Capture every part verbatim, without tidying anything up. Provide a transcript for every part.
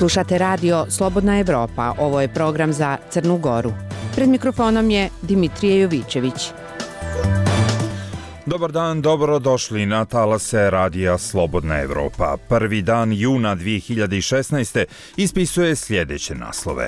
Slušate radio Slobodna Evropa, ovo je program za Crnu Goru. Pred mikrofonom je Dimitrije Jovićević. Dobar dan, dobrodošli na talase radija Slobodna Evropa. Prvi dan juna dvije hiljade šesnaeste. ispisuje sljedeće naslove.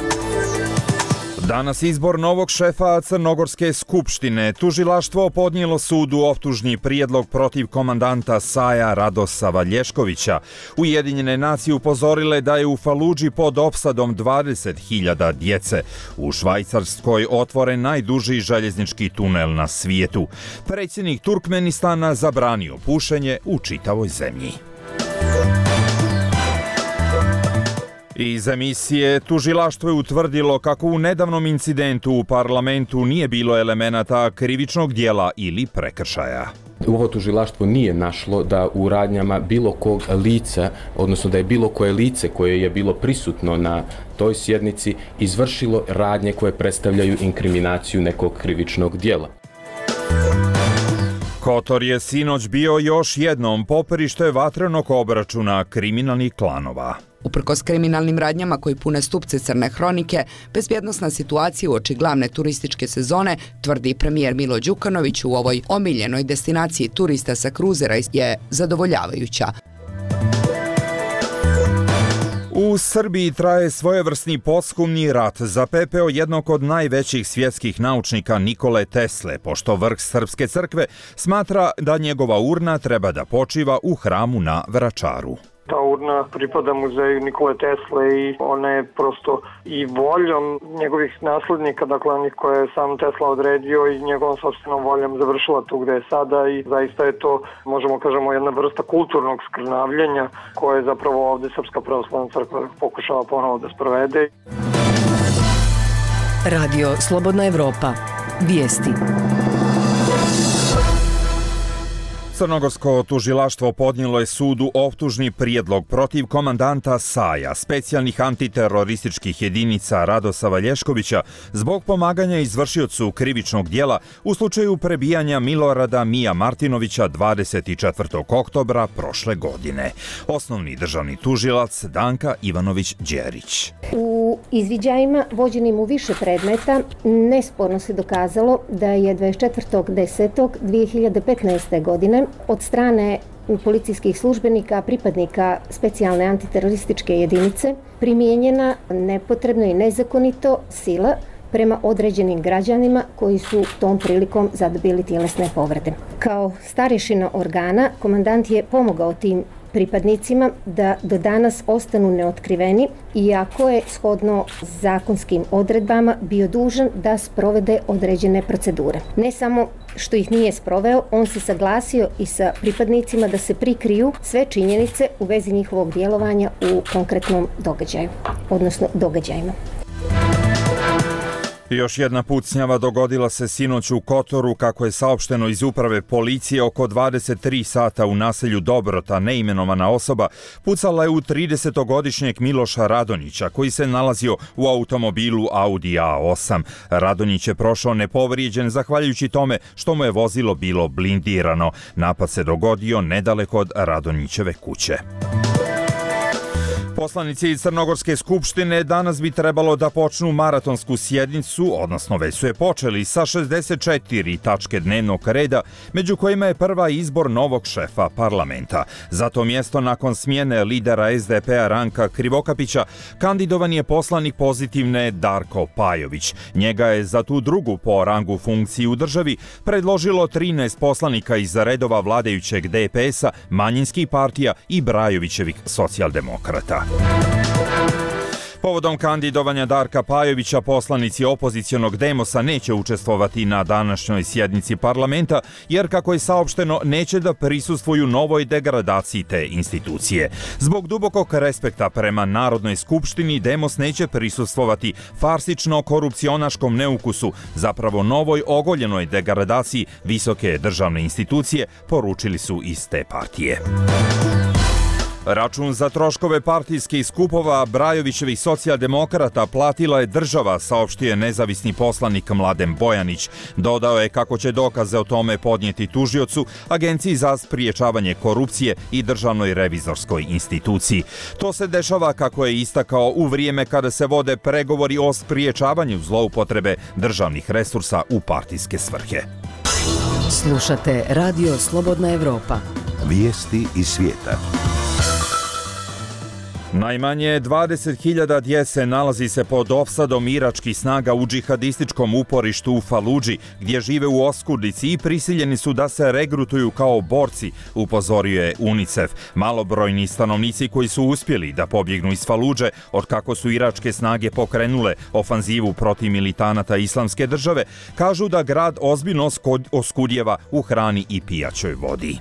Danas izbor novog šefa Crnogorske skupštine. Tužilaštvo podnijelo sudu optužni prijedlog protiv komandanta S A J-a Radosava Lješkovića. Ujedinjene nacije upozorile da je u Faludži pod opsadom dvadeset hiljada djece. U Švajcarskoj otvoren najduži željeznički tunel na svijetu. Predsjednik Turkmenistana zabranio pušenje u čitavoj zemlji. Iz emisije tužilaštvo je utvrdilo kako u nedavnom incidentu u parlamentu nije bilo elemenata krivičnog djela ili prekršaja. Ovo tužilaštvo nije našlo da u radnjama bilo kog lica, odnosno da je bilo koje lice koje je bilo prisutno na toj sjednici izvršilo radnje koje predstavljaju inkriminaciju nekog krivičnog djela. Kotor je sinoć bio još jednom poperište vatrenog obračuna kriminalnih klanova. Uprkos kriminalnim radnjama koji pune stupce Crne hronike, bezbjednosna situacija uoči glavne turističke sezone, tvrdi premijer Milo Đukanović u ovoj omiljenoj destinaciji turista sa kruzera, je zadovoljavajuća. U Srbiji traje svojevrsni posthumni rat za pepeo jednog od najvećih svjetskih naučnika Nikole Tesle, pošto vrh Srpske crkve smatra da njegova urna treba da počiva u hramu na Vračaru. Ta urna pripada muzeju Nikole Tesle i ona je prosto i voljom njegovih naslednika, dakle onih koje je sam Tesla odredio i njegovom sopstvenom voljom završila tu gde je sada i zaista je to, možemo kažemo, jedna vrsta kulturnog skrnavljenja koje zapravo ovdje Srpska pravoslavna crkva pokušava ponovo da sprovede. Radio Slobodna Evropa. Vijesti. Crnogorsko tužilaštvo podnijelo je sudu optužni prijedlog protiv komandanta S A J-a, specijalnih antiterorističkih jedinica Radosava Lješkovića, zbog pomaganja izvršiocu krivičnog djela u slučaju prebijanja Milorada Mija Martinovića dvadeset četvrtog oktobra prošle godine. Osnovni državni tužilac Danka Ivanović-Đerić. U izviđajima vođenim u više predmeta nesporno se dokazalo da je dvadeset četvrtog desetog dvije hiljade petnaeste. godine od strane policijskih službenika, pripadnika specijalne antiterorističke jedinice, primijenjena nepotrebno i nezakonito sila prema određenim građanima koji su tom prilikom zadobili tjelesne povrede. Kao starješina organa, komandant je pomogao tim pripadnicima da do danas ostanu neotkriveni, iako je shodno zakonskim odredbama bio dužan da sprovede određene procedure. Ne samo što ih nije sproveo, on se saglasio i sa pripadnicima da se prikriju sve činjenice u vezi njihovog djelovanja u konkretnom događaju, odnosno događajima. Još jedna pucnjava dogodila se sinoć u Kotoru, kako je saopšteno iz uprave policije. Oko dvadeset tri sata u naselju Dobrota neimenovana osoba pucala je u tridesetogodišnjeg Miloša Radonjića, koji se nalazio u automobilu Audi A osam. Radonjić je prošao nepovrijeđen zahvaljujući tome što mu je vozilo bilo blindirano. Napad se dogodio nedaleko od Radonjićeve kuće. Poslanici iz Crnogorske skupštine danas bi trebalo da počnu maratonsku sjednicu, odnosno već su je počeli sa šezdeset četiri tačke dnevnog reda, među kojima je prva izbor novog šefa parlamenta. Za to mjesto nakon smjene lidera S D P-a Ranka Krivokapića kandidovan je poslanik pozitivne Darko Pajović. Njega je za tu drugu po rangu funkciju u državi predložilo trinaest poslanika iz redova vladajućeg D P S-a, manjinskih partija i Brajovićevih socijaldemokrata. Povodom kandidovanja Darka Pajovića, poslanici opozicionog Demosa neće učestvovati na današnjoj sjednici parlamenta, jer, kako je saopšteno, neće da prisustvuju novoj degradaciji te institucije. Zbog dubokog respekta prema Narodnoj skupštini, Demos neće prisustvovati farsično-korupcionaškom neukusu, zapravo novoj ogoljenoj degradaciji visoke državne institucije, poručili su iz te partije. Račun za troškove partijskih skupova Brajovićevih socijaldemokrata platila je država, saopštio je nezavisni poslanik Mladen Bojanić. Dodao je kako će dokaze o tome podnijeti tužiocu, Agenciji za spriječavanje korupcije i Državnoj revizorskoj instituciji. To se dešava, kako je istakao, u vrijeme kada se vode pregovori o spriječavanju zloupotrebe državnih resursa u partijske svrhe. Slušate Radio Slobodna Evropa. Vijesti iz svijeta. Najmanje dvadeset hiljada djece nalazi se pod opsadom iračkih snaga u džihadističkom uporištu u Faludži, gdje žive u oskudici i prisiljeni su da se regrutuju kao borci, upozorio je UNICEF. Malobrojni stanovnici koji su uspjeli da pobjegnu iz Faludže od kako su iračke snage pokrenule ofanzivu protiv militanata Islamske države, kažu da grad ozbiljno oskudjeva u hrani i pijaćoj vodi.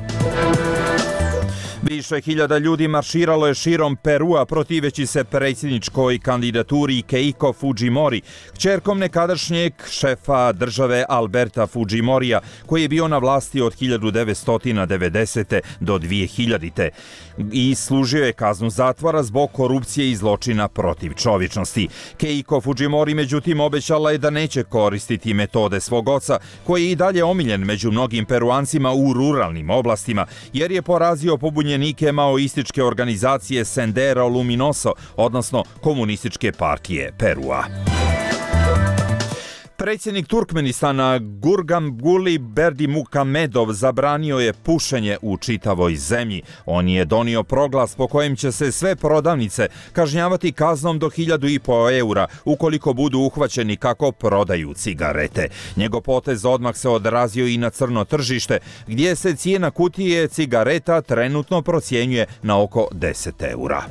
Više hiljada ljudi marširalo je širom Perua protiveći se predsjedničkoj kandidaturi Keiko Fujimori, kćerkom nekadašnjeg šefa države Alberta Fujimorija, koji je bio na vlasti od hiljadu devetsto devedesete. do dvije hiljadite. i služio je kaznu zatvora zbog korupcije i zločina protiv čovječnosti. Keiko Fujimori međutim obećala je da neće koristiti metode svog oca, koji je i dalje omiljen među mnogim Peruancima u ruralnim oblastima, jer je porazio pobunjenike maoističke organizacije Sendero Luminoso, odnosno Komunističke partije Perua. Predsjednik Turkmenistana Gurbanguly Berdimuhamedov zabranio je pušenje u čitavoj zemlji. On je donio proglas po kojem će se sve prodavnice kažnjavati kaznom do hiljadu i po eura ukoliko budu uhvaćeni kako prodaju cigarete. Njegov potez odmah se odrazio i na crno tržište, gdje se cijena kutije cigareta trenutno procjenjuje na oko deset eura.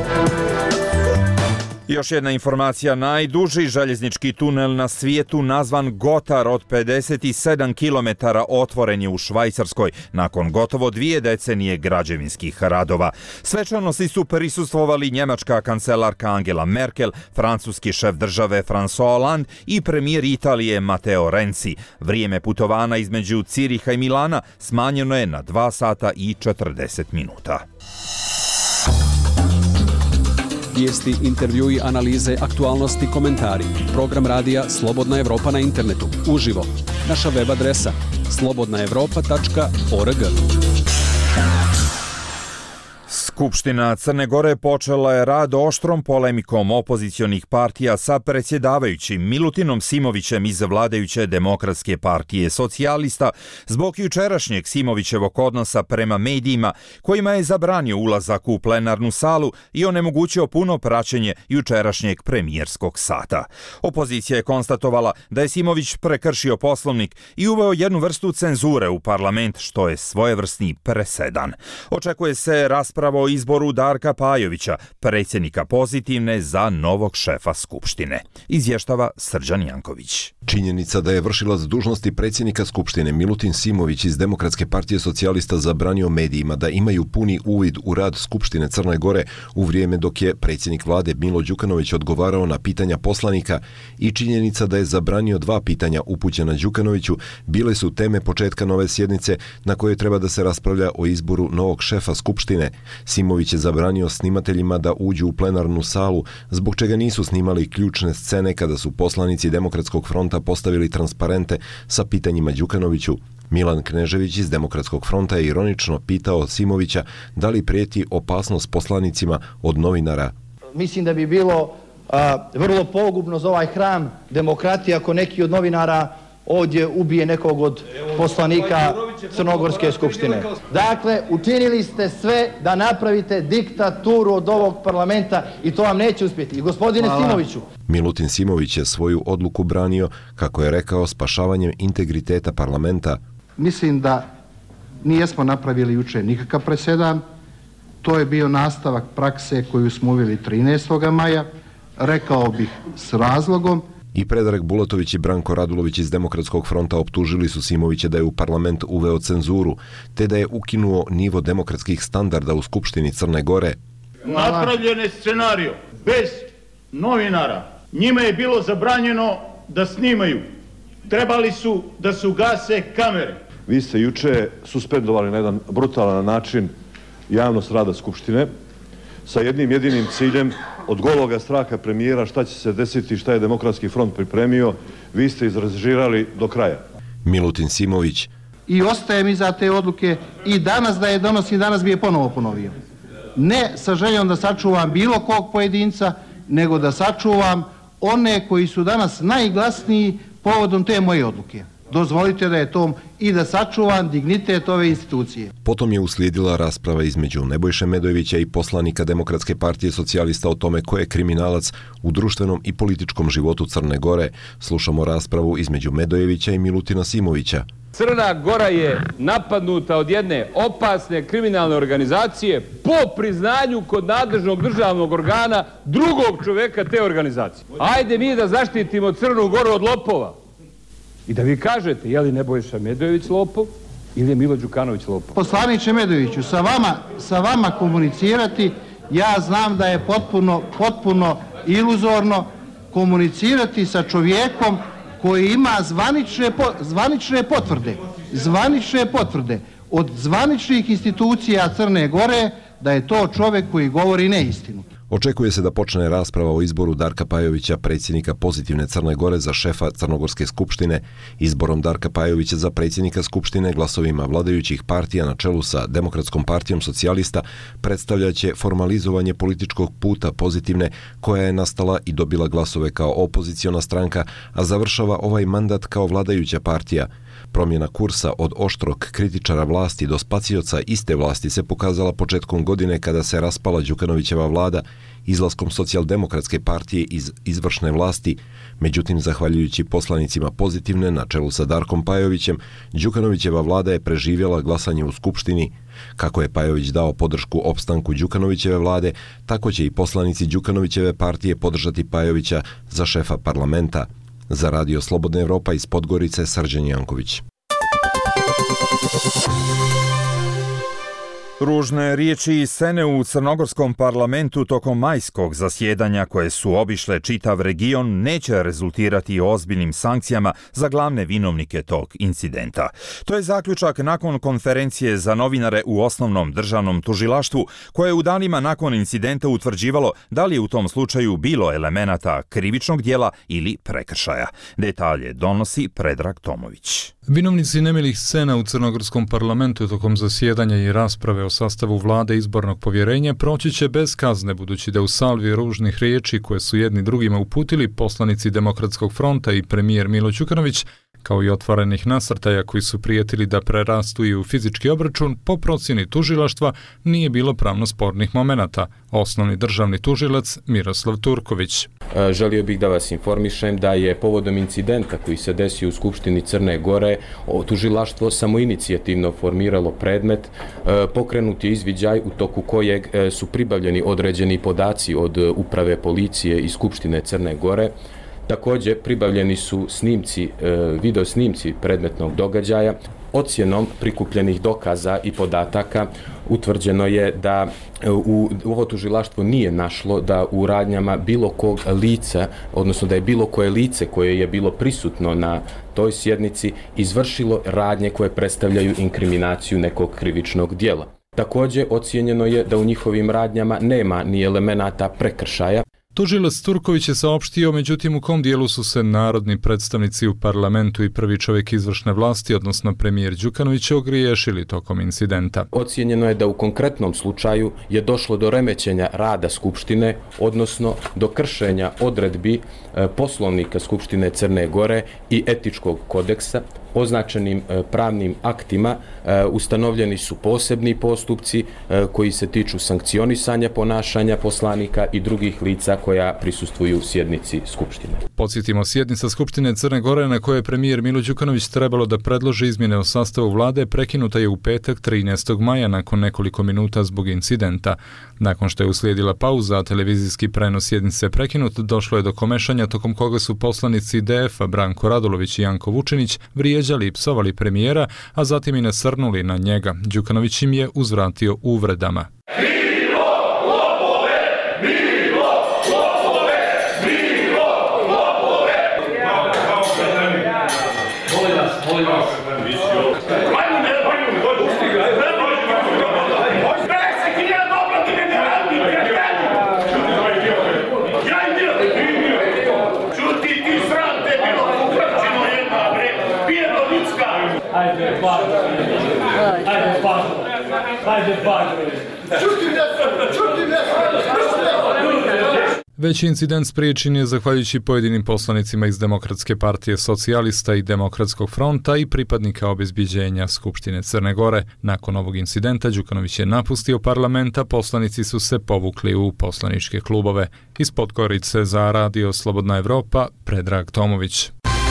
Još jedna informacija, najduži željeznički tunel na svijetu nazvan Gotar od pedeset sedam kilometara otvoren je u Švajcarskoj nakon gotovo dvije decenije građevinskih radova. Svečanosti su prisustvovali njemačka kancelarka Angela Merkel, francuski šef države François Hollande i premijer Italije Matteo Renzi. Vrijeme putovanja između Ciriha i Milana smanjeno je na dva sata i četrdeset minuta. Vijesti, intervjui, analize, aktualnosti, komentari. Program radija Slobodna Evropa na internetu. Uživo. Naša web adresa slobodna evropa tačka org. Skupština Crne Gore počela je rad oštrom polemikom opozicionih partija sa predsjedavajućim Milutinom Simovićem iz vladajuće Demokratske partije socijalista zbog jučerašnjeg Simovićevog odnosa prema medijima kojima je zabranio ulazak u plenarnu salu i onemogućio puno praćenje jučerašnjeg premijerskog sata. Opozicija je konstatovala da je Simović prekršio poslovnik i uveo jednu vrstu cenzure u parlament, što je svojevrsni presedan. Očekuje se rasprava o izboru Darka Pajovića, predsjednika Pozitivne, za novog šefa Skupštine. Izvještava Srđan Janković. Činjenica da je vršilac dužnosti predsjednika Skupštine Milutin Simović iz Demokratske partije socijalista zabranio medijima da imaju puni uvid u rad Skupštine Crne Gore u vrijeme dok je predsjednik vlade Milo Đukanović odgovarao na pitanja poslanika i činjenica da je zabranio dva pitanja upućena Đukanoviću bile su teme početka nove sjednice na kojoj treba da se raspravlja o izboru novog šefa Skupštine. Simović je zabranio snimateljima da uđu u plenarnu salu, zbog čega nisu snimali ključne scene kada su poslanici Demokratskog fronta postavili transparente sa pitanjima Đukanoviću. Milan Knežević iz Demokratskog fronta je ironično pitao Simovića da li prijeti opasnost poslanicima od novinara. Mislim da bi bilo a, vrlo pogubno za ovaj hram demokratije ako neki od novinara ovdje ubije nekog od poslanika Crnogorske skupštine. Dakle, učinili ste sve da napravite diktaturu od ovog parlamenta i to vam neće uspjeti. I gospodine Hvala. Simoviću. Milutin Simović je svoju odluku branio, kako je rekao, spašavanjem integriteta parlamenta. Mislim da nijesmo napravili juče nikakav presedan. To je bio nastavak prakse koju smo uveli trinaestog maja. Rekao bih s razlogom. I Predrag Bulatović i Branko Radulović iz Demokratskog fronta optužili su Simovića da je u parlament uveo cenzuru, te da je ukinuo nivo demokratskih standarda u Skupštini Crne Gore. Napravljen je scenario bez novinara. Njima je bilo zabranjeno da snimaju. Trebali su da se ugase kamere. Vi ste juče suspendovali na jedan brutalan način javnost rada Skupštine sa jednim jedinim ciljem, od gologa straha premijera šta će se desiti, šta je Demokratski front pripremio, vi ste izrežirali do kraja. Milutin Simović. I ostajem iza te odluke i danas da je donosim, danas bi je ponovo ponovio. Ne sa željom da sačuvam bilo kog pojedinca, nego da sačuvam one koji su danas najglasniji povodom te moje odluke. Dozvolite da je tom i da sačuvam dignitet ove institucije. Potom je uslijedila rasprava između Nebojše Medojevića i poslanika Demokratske partije socijalista o tome ko je kriminalac u društvenom i političkom životu Crne Gore. Slušamo raspravu između Medojevića i Milutina Simovića. Crna Gora je napadnuta od jedne opasne kriminalne organizacije po priznanju kod nadležnog državnog organa drugog čoveka te organizacije. Ajde mi da zaštitimo Crnu Goru od lopova. I da vi kažete, je li Nebojša Medojević lopov ili je Milo Đukanović lopov? Poslaniče Medojeviću, sa vama, sa vama komunicirati, ja znam da je potpuno, potpuno iluzorno komunicirati sa čovjekom koji ima zvanične, zvanične potvrde, zvanične potvrde od zvaničnih institucija Crne Gore da je to čovjek koji govori neistinu. Očekuje se da počne rasprava o izboru Darka Pajovića, predsjednika Pozitivne Crne Gore, za šefa Crnogorske skupštine. Izborom Darka Pajovića za predsjednika skupštine glasovima vladajućih partija na čelu sa Demokratskom partijom socijalista predstavljaće formalizovanje političkog puta Pozitivne, koja je nastala i dobila glasove kao opoziciona stranka, a završava ovaj mandat kao vladajuća partija. Promjena kursa od oštrog kritičara vlasti do spacioca iste vlasti se pokazala početkom godine kada se raspala Đukanovićeva vlada izlaskom Socijaldemokratske partije iz izvršne vlasti. Međutim, zahvaljujući poslanicima Pozitivne na čelu sa Darkom Pajovićem, Đukanovićeva vlada je preživjela glasanje u Skupštini. Kako je Pajović dao podršku opstanku Đukanovićeve vlade, tako će i poslanici Đukanovićeve partije podržati Pajovića za šefa parlamenta. Za Radio Slobodna Evropa iz Podgorice, Srđan Janković. Ružne riječi i scene u crnogorskom parlamentu tokom majskog zasjedanja koje su obišle čitav region neće rezultirati ozbiljnim sankcijama za glavne vinovnike tog incidenta. To je zaključak nakon konferencije za novinare u osnovnom državnom tužilaštvu, koje je u danima nakon incidenta utvrđivalo da li je u tom slučaju bilo elemenata krivičnog dijela ili prekršaja. Detalje donosi Predrag Tomović. Vinovnici nemilih scena u crnogorskom parlamentu tokom zasjedanja i rasprave o sastavu vlade izbornog povjerenja proći će bez kazne, budući da u salvi ružnih riječi koje su jedni drugima uputili poslanici Demokratskog fronta i premijer Milo Đukanović, kao i otvorenih nasrtaja koji su prijetili da prerastu i u fizički obračun, po procjeni tužilaštva nije bilo pravno spornih momenata. Osnovni državni tužilac Miroslav Turković. Želio bih da vas informišem da je povodom incidenta koji se desio u Skupštini Crne Gore tužilaštvo samoinicijativno formiralo predmet, pokrenut je izviđaj u toku kojeg su pribavljeni određeni podaci od uprave policije i Skupštine Crne Gore. Također pribavljeni su snimci, video snimci predmetnog događaja. Ocjenom prikupljenih dokaza i podataka utvrđeno je da u ovo tužilaštvo nije našlo da u radnjama bilo kog lica, odnosno da je bilo koje lice koje je bilo prisutno na toj sjednici izvršilo radnje koje predstavljaju inkriminaciju nekog krivičnog dijela. Također ocijenjeno je da u njihovim radnjama nema ni elemenata prekršaja. Tužilac Turković je saopštio, međutim u kom dijelu su se narodni predstavnici u parlamentu i prvi čovjek izvršne vlasti, odnosno premijer Đukanović, ogriješili tokom incidenta. Ocijenjeno je da u konkretnom slučaju je došlo do remećenja rada Skupštine, odnosno do kršenja odredbi Poslovnika Skupštine Crne Gore i etičkog kodeksa. Označenim pravnim aktima ustanovljeni su posebni postupci koji se tiču sankcionisanja ponašanja poslanika i drugih lica koja prisustvuju sjednici Skupštine. Podsjetimo, sjednica Skupštine Crne Gore na kojoj je premijer Milo Đukanović trebalo da predloži izmjene o sastavu vlade prekinuta je u petak trinaestog maja nakon nekoliko minuta zbog incidenta. Nakon što je uslijedila pauza, a televizijski prenos sjednice prekinut, došlo je do komešanja tokom koga su poslanici D F-a Branko Radulović i Janko Vučinić vrijeđali i psovali premijera, a zatim i nasrnuli na njega. Đukanović im je uzvratio uvredama. Milo, lopove! Milo, lopove! Milo, lopove! Molim vas, molim vas. Hajde, bagre. Čuti mjesto, čuti mjesto. Veći incident spriječen je zahvaljujući pojedinim poslanicima iz Demokratske partije socijalista i Demokratskog fronta i pripadnika obezbijeđenja Skupštine Crne Gore. Nakon ovog incidenta Đukanović je napustio parlament, a poslanici su se povukli u poslaničke klubove. Iz Podgorice za Radio Slobodna Evropa, Predrag Tomović.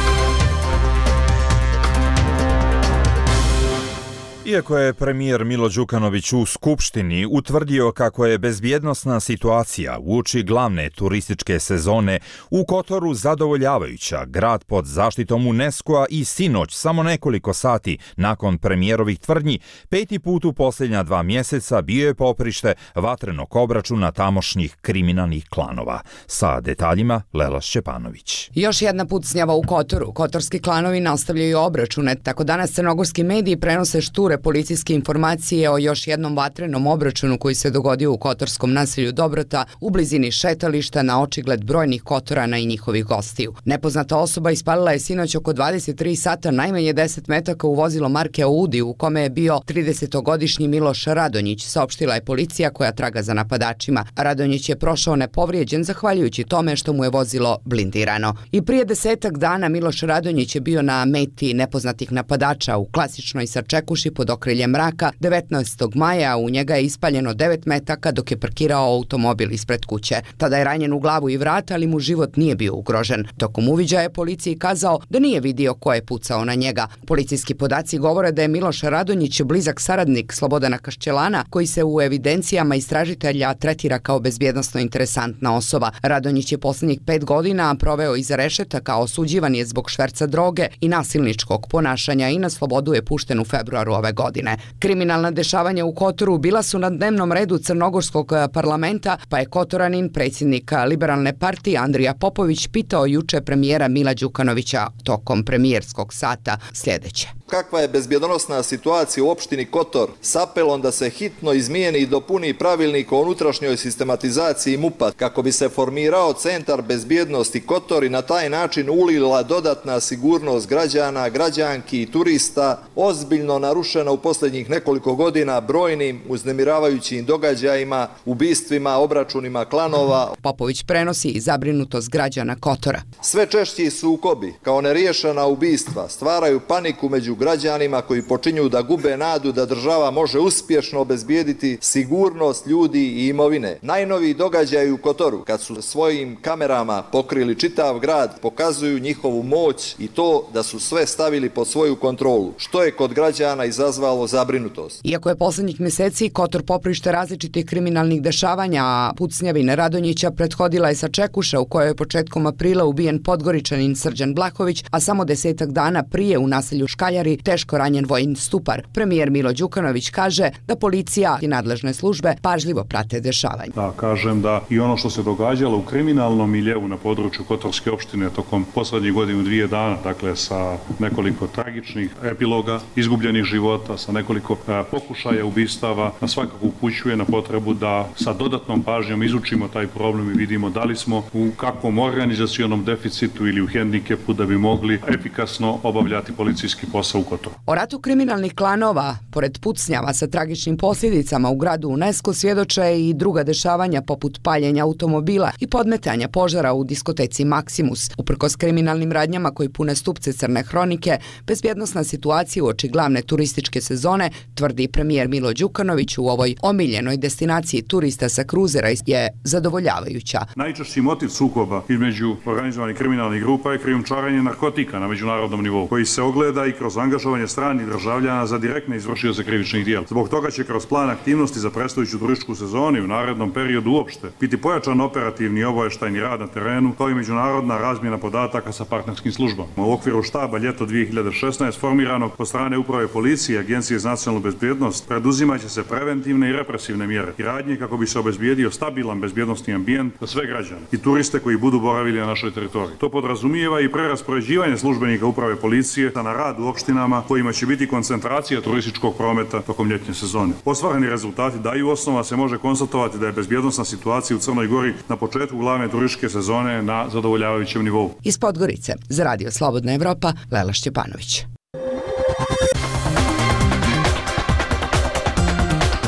Iako je premijer Milo Đukanović u Skupštini utvrdio kako je bezbjednosna situacija uoči glavne turističke sezone u Kotoru zadovoljavajuća, grad pod zaštitom UNESCO-a i sinoć, samo nekoliko sati nakon premijerovih tvrdnji, peti put u posljednja dva mjeseca bio je poprište vatrenog obračuna tamošnjih kriminalnih klanova. Sa detaljima Lela Šćepanović. Još jedna pucnjava u Kotoru. Kotorski klanovi nastavljaju obračune, tako danas crnogorski mediji prenose šture policijske informacije o još jednom vatrenom obračunu koji se dogodio u kotorskom naselju Dobrota u blizini šetališta na očigled brojnih Kotorana i njihovih gostiju. Nepoznata osoba ispalila je sinoć oko dvadeset tri sata najmanje deset metaka u vozilo marke Audi u kome je bio tridesetogodišnji Miloš Radonjić, saopštila je policija koja traga za napadačima. Radonjić je prošao nepovrijeđen zahvaljujući tome što mu je vozilo blindirano. I prije desetak dana Miloš Radonjić je bio na meti nepoznatih napadača u klasičnoj Sačekuši pod okriljem mraka. devetnaestog maja u njega je ispaljeno devet metaka dok je parkirao automobil ispred kuće. Tada je ranjen u glavu i vrat, ali mu život nije bio ugrožen. Tokom uviđaja je policiji kazao da nije vidio ko je pucao na njega. Policijski podaci govore da je Miloš Radonjić blizak saradnik Slobodana Kašćelana, koji se u evidencijama istražitelja tretira kao bezbjednosno interesantna osoba. Radonjić je posljednjih pet godina proveo iza rešetaka, osuđivan je zbog šverca droge i nasilničkog ponašanja i na slobodu je pušten u februaru ove godine. Kriminalna dešavanja u Kotoru bila su na dnevnom redu crnogorskog parlamenta, pa je Kotoranin, predsjednik Liberalne partije Andrija Popović, pitao juče premijera Mila Đukanovića tokom premijerskog sata sljedeće. Kakva je bezbjednosna situacija u opštini Kotor s apelom da se hitno izmijeni i dopuni pravilnik o unutrašnjoj sistematizaciji MUP-a kako bi se formirao centar bezbjednosti Kotor i na taj način ulila dodatna sigurnost građana, građanki i turista, ozbiljno narušena u posljednjih nekoliko godina brojnim uznemiravajućim događajima, ubistvima, obračunima klanova. Popović prenosi i zabrinutost građana Kotora. Sve češći sukobi kao neriješena ubistva stvaraju paniku među građanima koji počinju da gube nadu da država može uspješno obezbijediti sigurnost ljudi i imovine. Najnoviji događaji u Kotoru, kad su svojim kamerama pokrili čitav grad, pokazuju njihovu moć i to da su sve stavili pod svoju kontrolu, što je kod građana izazvalo zabrinutost. Iako je posljednjih mjeseci Kotor poprište različitih kriminalnih dešavanja, a pucnjavine Radonjića prethodila je Sačekuša u kojoj je početkom aprila ubijen Podgoričanin Srđan Blahović, a samo desetak dana prije u naselju Škaljari teško ranjen vojni stupar. Premijer Milo Đukanović kaže da policija i nadležne službe pažljivo prate dešavanje. Da, kažem da i ono što se događalo u kriminalnom miljevu na području Kotorske opštine tokom poslednjih godinu dvije dana, dakle sa nekoliko tragičnih epiloga, izgubljenih života, sa nekoliko a, pokušaja ubistava, na svakako upućuje na potrebu da sa dodatnom pažnjom izučimo taj problem i vidimo da li smo u kakvom organizacionom deficitu ili u hendikepu da bi mogli efikasno obavljati policijski posao u Kotoru. O ratu kriminalnih klanova, pored pucnjava sa tragičnim posljedicama u gradu UNESCO, svjedoče i druga dešavanja poput paljenja automobila i podmetanja požara u diskoteci Maximus. Uprkos kriminalnim radnjama koji pune stupce Crne hronike, bezbjednosna situacija uoči glavne turističke sezone, tvrdi premijer Milo Đukanović u ovoj omiljenoj destinaciji turista sa kruzera, je zadovoljavajuća. Najčešći motiv sukoba između organizovanih kriminalnih grupa je krijumčarenje narkotika na međunarodnom nivou, koji se ogleda i kroz angažovanje stranih državljana za direktne izvršioce krivičnih djela. Zbog toga će kroz plan aktivnosti za predstojeću turističku sezonu u narednom periodu uopšte biti pojačan operativni i obavještajni rad na terenu, kao i međunarodna razmjena podataka sa partnerskim službama. U okviru štaba ljeto dvije hiljade šesnaeste formiranog od strane Uprave policije i Agencije za nacionalnu bezbjednost preduzimaće se preventivne i represivne mjere i radnje kako bi se obezbijedio stabilan bezbjednosni ambijent za sve građane i turiste koji budu boravili na našoj teritoriji. To podrazumijeva i preraspoređivanje službenika Uprave policije na rad u opštinama kojima će biti koncentracija turističkog prometa tokom ljetnje sezone. Ostvareni rezultati daju osnova se može konstatovati da je bezbjednosna situacija u Crnoj Gori na početku glavne turističke sezone na zadovoljavajućem nivou. Iz Podgorice za Radio Slobodna Evropa, Lela Šćepanović.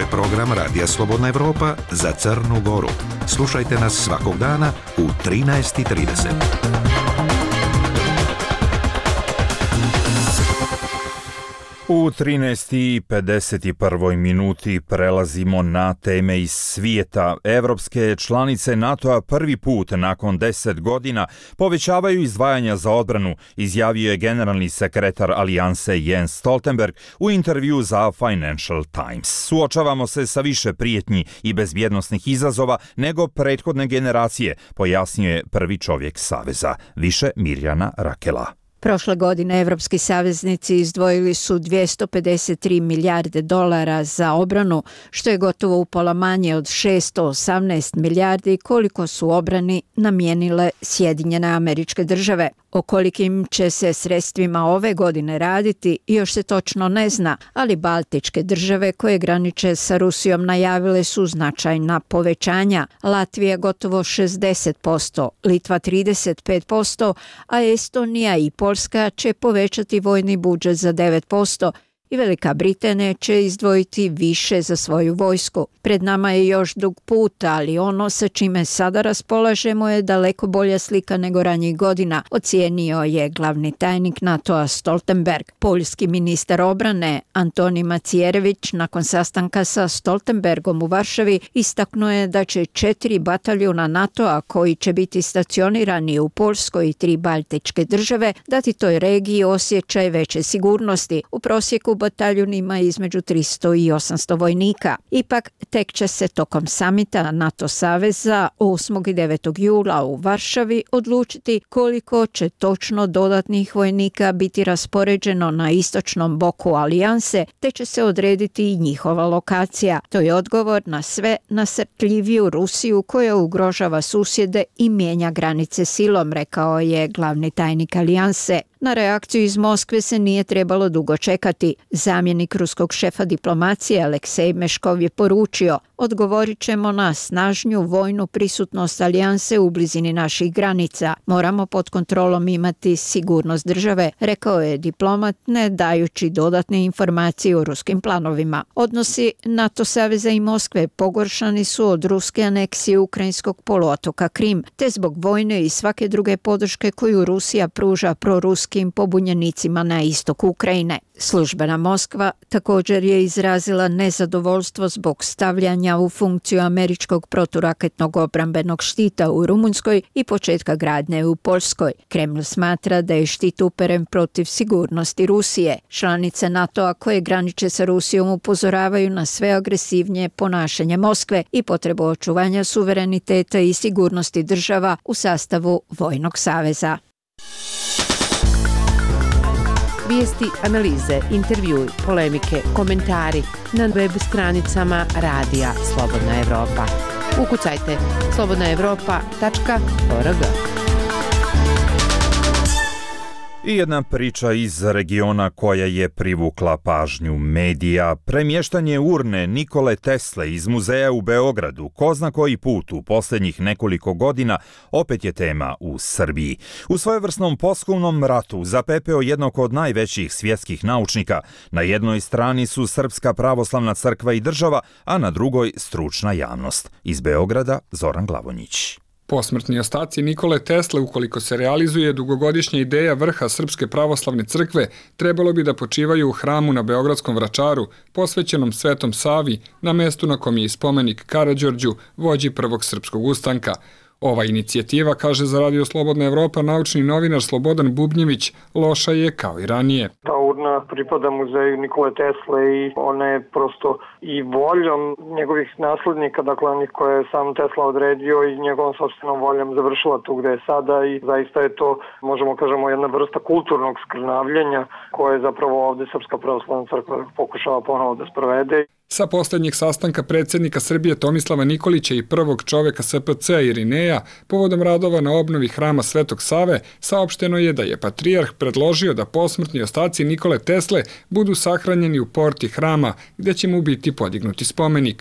program Radija Slobodna Evropa za Crnu Goru. Slušajte nas svakog dana u trinaest i trideset. U trinaest i pedeset prvoj minuti prelazimo na teme iz svijeta. Evropske članice NATO-a prvi put nakon deset godina povećavaju izdvajanja za odbranu, izjavio je generalni sekretar Alijanse Jens Stoltenberg u intervju za Financial Times. Suočavamo se sa više prijetnji i bezbjednosnih izazova nego prethodne generacije, pojasnio je prvi čovjek Saveza. Više Mirjana Rakela. Prošle godine evropski saveznici izdvojili su dvjesto pedeset tri milijarde dolara za obranu, što je gotovo upola manje od šesto osamnaest milijardi koliko su obrani namijenile Sjedinjene Američke Države. O kolikim će se sredstvima ove godine raditi još se točno ne zna, ali Baltičke države koje graniče sa Rusijom najavile su značajna povećanja. Latvija gotovo šezdeset posto, Litva trideset pet posto, a Estonija i Poljska će povećati vojni budžet za devet posto. I Velika Britanija će izdvojiti više za svoju vojsku. Pred nama je još dug put, ali ono sa čime sada raspolažemo je daleko bolja slika nego ranjih godina, ocijenio je glavni tajnik NATO-a Stoltenberg. Poljski ministar obrane Antoni Macierević nakon sastanka sa Stoltenbergom u Varšavi istaknuo je da će četiri bataljuna NATO-a koji će biti stacionirani u Poljskoj i tri baltičke države dati toj regiji osjećaj veće sigurnosti. U prosjeku bataljun ima između tristo i osamsto vojnika. Ipak, tek će se tokom samita NATO saveza osmog i devetog jula u Varšavi odlučiti koliko će točno dodatnih vojnika biti raspoređeno na istočnom boku alijanse, te će se odrediti i njihova lokacija. To je odgovor na sve nasrtljiviju Rusiju koja ugrožava susjede i mijenja granice silom, rekao je glavni tajnik alijanse. Na reakciju iz Moskve se nije trebalo dugo čekati. Zamjenik ruskog šefa diplomacije Aleksej Meškov je poručio: odgovorit ćemo na snažnju vojnu prisutnost alijanse u blizini naših granica. Moramo pod kontrolom imati sigurnost države, rekao je diplomat, ne dajući dodatne informacije o ruskim planovima. Odnosi NATO saveza i Moskve pogoršani su od ruske aneksije ukrajinskog poluotoka Krim, te zbog vojne i svake druge podrške koju Rusija pruža proruskim pobunjenicima na istoku Ukrajine. Službena Moskva također je izrazila nezadovoljstvo zbog stavljanja u funkciju američkog proturaketnog obrambenog štita u Rumunjskoj i početka gradnje u Poljskoj. Kreml smatra da je štit uperen protiv sigurnosti Rusije. Članice NATO-a koje graniče sa Rusijom upozoravaju na sve agresivnije ponašanje Moskve i potrebu očuvanja suvereniteta i sigurnosti država u sastavu Vojnog saveza. Vijesti, analize, intervjui, polemike, komentari na web stranicama Radija Slobodna Evropa. Ukucajte slobodna evropa tačka org. I jedna priča iz regiona koja je privukla pažnju medija. Premještanje urne Nikole Tesle iz muzeja u Beogradu, ko zna koji put u posljednjih nekoliko godina, opet je tema u Srbiji. U svojevrsnom poslovnom ratu zapepeo jednog od najvećih svjetskih naučnika. Na jednoj strani su Srpska pravoslavna crkva i država, a na drugoj stručna javnost. Iz Beograda Zoran Glavonjić. Posmrtni ostaci Nikole Tesle, ukoliko se realizuje dugogodišnja ideja vrha Srpske pravoslavne crkve, trebalo bi da počivaju u hramu na Beogradskom Vračaru, posvećenom Svetom Savi, na mestu na kom je i spomenik Karađorđu, vođi prvog srpskog ustanka. Ova inicijativa, kaže za Radio Slobodna Evropa naučni novinar Slobodan Bubnjević, loša je kao i ranije. Ta urna pripada muzeju Nikole Tesle i ona je prosto i voljom njegovih naslednika, dakle onih koje je sam Tesla odredio i njegovom sopstvenom voljom završila tu gde je sada i zaista je to, možemo kažemo, jedna vrsta kulturnog skrnavljenja koje zapravo ovde Srpska pravoslavna crkva pokušava ponovo da sprovede. Sa posljednjeg sastanka predsjednika Srbije Tomislava Nikolića i prvog čoveka S P C Irineja povodom radova na obnovi hrama Svetog Save saopšteno je da je patrijarh predložio da posmrtni ostaci Nikole Tesle budu sahranjeni u porti hrama gdje će mu biti podignuti spomenik.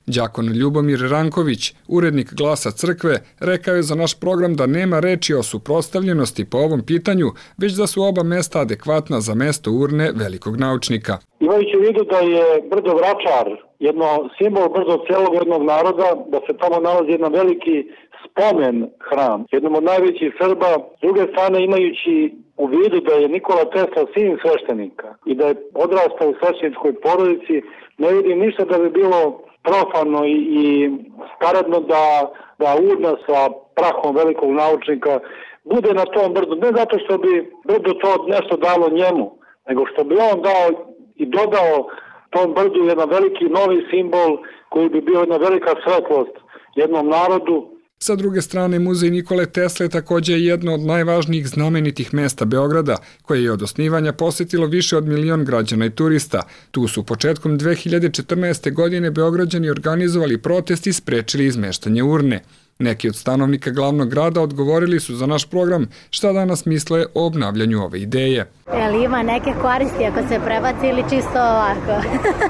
Đakon Ljubomir Ranković, urednik Glasa crkve, rekao je za naš program da nema reči o suprotstavljenosti po ovom pitanju, već da su oba mesta adekvatna za mesto urne velikog naučnika. Imajući u vidu da je brdo Vračar jedno simbol brdo celog jednog naroda, da se tamo nalazi jedan veliki spomen hram, jednom od najvećih Srba, s druge strane imajući u vidu da je Nikola Tesla sin sveštenika i da je odrastao u svešteničkoj porodici, ne vidim ništa da bi bilo profano i, i skaradno da, da urna sa prahom velikog naučnika bude na tom brdu. Ne zato što bi brdo to nešto dalo njemu, nego što bi on dao i dodao tom brdu jedan veliki novi simbol koji bi bio jedna velika svetlost jednom narodu. Sa druge strane, muzej Nikole Tesle također je jedno od najvažnijih znamenitih mesta Beograda, koje je od osnivanja posjetilo više od milion građana i turista. Tu su početkom dve hiljade četrnaeste. godine Beograđani organizovali protest i sprečili izmeštanje urne. Neki od stanovnika glavnog grada odgovorili su za naš program šta danas misle o obnavljanju ove ideje. Jel ima neke koristi ako se prebaci ili čisto ovako?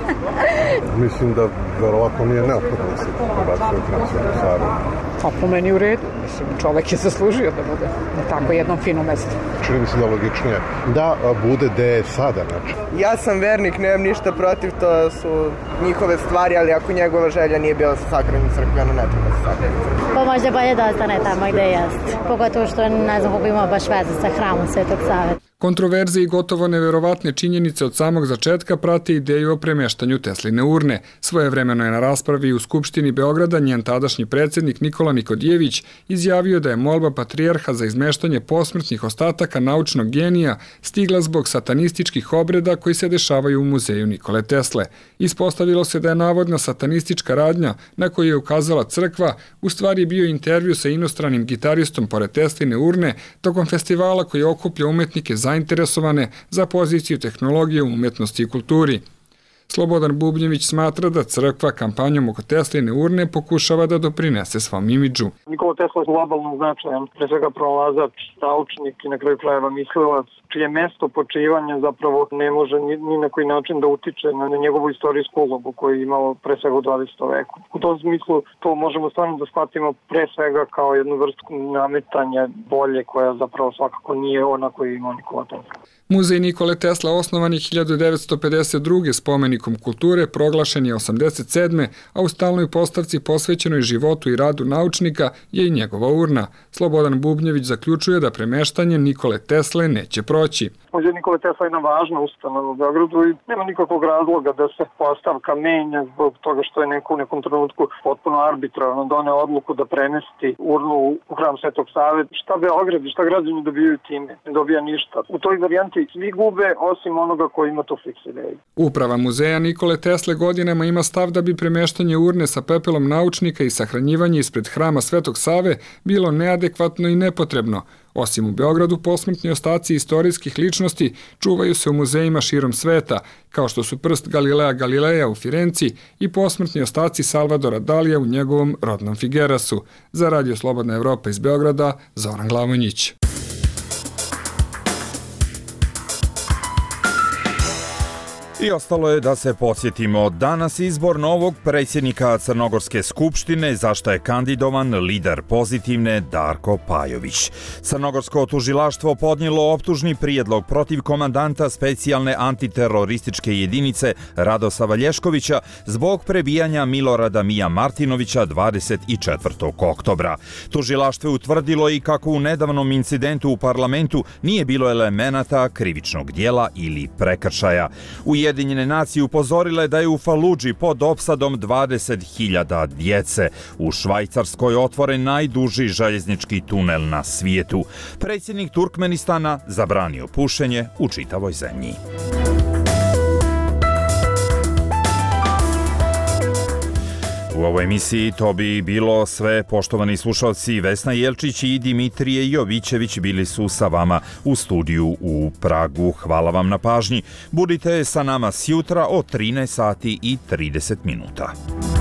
Mislim da verovatno nije neophodno da se prebaci u hram Svetog Save. Pa po meni u redu, mislim, čovek je zaslužio da bude na tako jednom finom mestu. Čini mi se da logičnije da bude gde je sada. Znači. Ja sam vernik, nemam ništa protiv, to su njihove stvari, ali ako njegova želja nije bila sa sakranim crkveno, ne treba sa sakranim crkveno. Pa možda bolje da ostane tamo gde jest. Pogotovo što ne znam kako ima baš veze sa hramom Svetog Save. Kontroverze i gotovo neverovatne činjenice od samog začetka prate ideju o premeštanju Tesline urne. Svojevremeno je na raspravi u Skupštini Beograda njen tadašnji predsjednik Nikola Nikodijević izjavio da je molba patrijarha za izmeštanje posmrtnih ostataka naučnog genija stigla zbog satanističkih obreda koji se dešavaju u muzeju Nikole Tesle. Ispostavilo se da je navodna satanistička radnja na koju je ukazala crkva u stvari bio intervju sa inostranim gitaristom pored Tesline urne tokom festivala koji okuplja umetnike zainteresovane za poziciju tehnologije u umetnosti i kulturi. Slobodan Bubnjević smatra da crkva kampanjom oko Tesline urne pokušava da doprinese svom imidžu. Nikola Tesla je globalno značajan, pre svega pronalazač, naučnik i na kraju krajeva mislilac, čije mesto počivanja zapravo ne može ni, ni na koji način da utiče na, na njegovu istorijsku ulogu koju je imao pre svega u dvadesetom veku. U tom smislu to možemo stvarno da shvatimo pre svega kao jednu vrstu nametanja bolje koja zapravo svakako nije ona koju je imao Nikola Tesla. Muzej Nikole Tesla osnovan je hiljadu devetsto pedeset druge spomenikom kulture, proglašen je osamdeset sedme. a u stalnoj postavci posvećenoj životu i radu naučnika je i njegova urna. Slobodan Bubnjević zaključuje da premeštanje Nikole Tesle neće proći. Muzej Nikole Tesla je jedna važna ustanova u Beogradu i nema nikakvog razloga da se postavka menja zbog toga što je neko u nekom trenutku potpuno arbitrarno doneo odluku da premesti urnu u hram Svetog Save. Šta Beograd i šta građani dobijaju time? Ne dobija ništa. U toj varijanti svi gube osim onoga koji ima tu fiks ideju. Uprava muzeja Nikole Tesle godinama ima stav da bi premeštanje urne sa pepelom naučnika i sahranjivanje ispred hrama Svetog Save bilo neadekvatno i nepotrebno. Osim u Beogradu, posmrtni ostaci istorijskih ličnosti čuvaju se u muzejima širom sveta, kao što su prst Galilea Galileja u Firenci i posmrtni ostaci Salvadora Dalija u njegovom rodnom Figuerasu. Za Radio Slobodna Evropa iz Beograda, Zoran Glavonjić. I ostalo je da se podsjetimo danas izbor novog predsjednika Crnogorske skupštine, za što je kandidovan lider Pozitivne Darko Pajović. Crnogorsko tužilaštvo podnijelo optužni prijedlog protiv komandanta specijalne antiterorističke jedinice Radosava Lješkovića zbog prebijanja Milorada Mija Martinovića dvadeset četvrtog oktobra. Tužilaštvo je utvrdilo i kako u nedavnom incidentu u parlamentu nije bilo elemenata krivičnog dijela ili prekršaja. U Ujedinjene nacije upozorile da je u Faludži pod opsadom dvadeset hiljada djece. U Švajcarskoj otvoren najduži željeznički tunel na svijetu. Predsjednik Turkmenistana zabranio pušenje u čitavoj zemlji. U ovoj emisiji to bi bilo sve, poštovani slušalci. Vesna Jelčić i Dimitrije Jovićević bili su sa vama u studiju u Pragu. Hvala vam na pažnji. Budite sa nama sjutra o trinaest sati i trideset minuta.